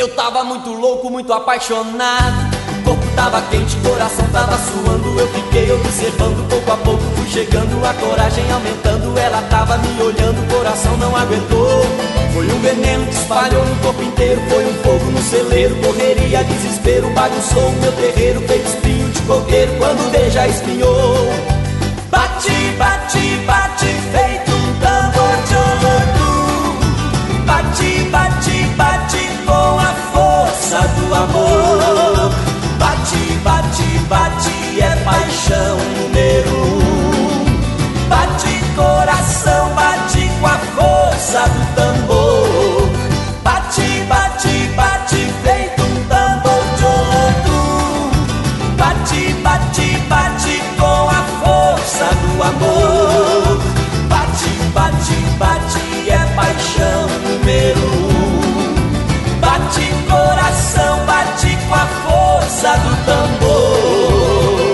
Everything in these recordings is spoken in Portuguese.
Eu tava muito louco, muito apaixonado. O corpo tava quente, coração tava suando. Eu fiquei observando, pouco a pouco fui chegando. A coragem aumentando, ela tava me olhando. O coração não aguentou. Foi um veneno que espalhou no corpo inteiro. Foi um fogo no celeiro, correria, desespero. Bagunçou o meu terreiro, feito espinho de coqueiro. Quando veja espinhou. Bate, bate, bate, feito um tambor de Olodum. Bate, bate, bate com a força do amor. Bate, bate, bate, é paixão número um. Bate coração, bate com a força do tambor. Bate, bate, bate, feito um tambor de Olodum. Bate, bate, bate com a força do amor. Bate, bate, bate, é paixão número um. Bate coração, bate com a força do tambor.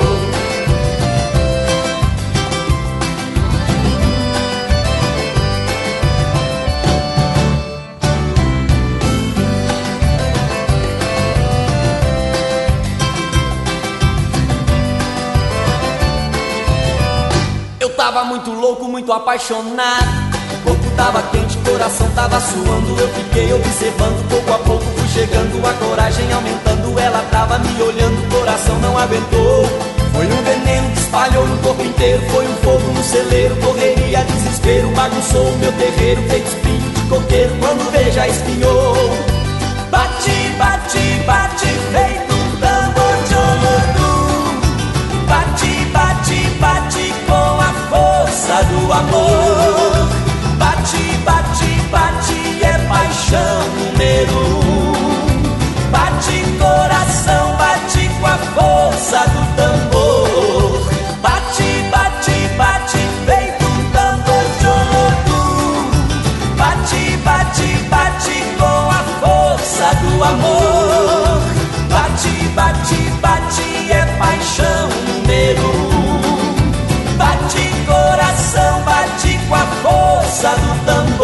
Eu tava muito louco, muito apaixonado. O corpo tava quente, coração tava suando. Eu fiquei observando, pouco a pouco fui chegando. A coragem aumentando, ela tava me olhando. O coração não aguentou. Foi um veneno que espalhou no corpo inteiro. Foi um fogo no celeiro, correria, desespero. Bagunçou o meu terreiro, feito espinho de coqueiro. Quando veja espinhou. Bate, bate, bate, feito um tambor de Olodum. Bate, bate, bate com a força do amor. Bate, bate, bate, é paixão número um. Bate coração, bate com a força do tambor. Bate, bate, bate, feito um tambor de Olodum. Bate, bate, bate com a força do amor. Bate, bate, bate, é paixão número um. Bate coração, bate com a força do tambor.